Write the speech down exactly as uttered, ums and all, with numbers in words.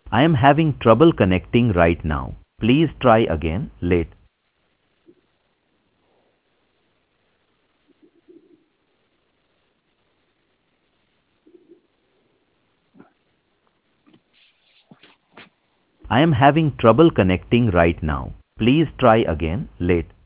I am having trouble connecting right now. Please try again later. I am having trouble connecting right now. Please try again later.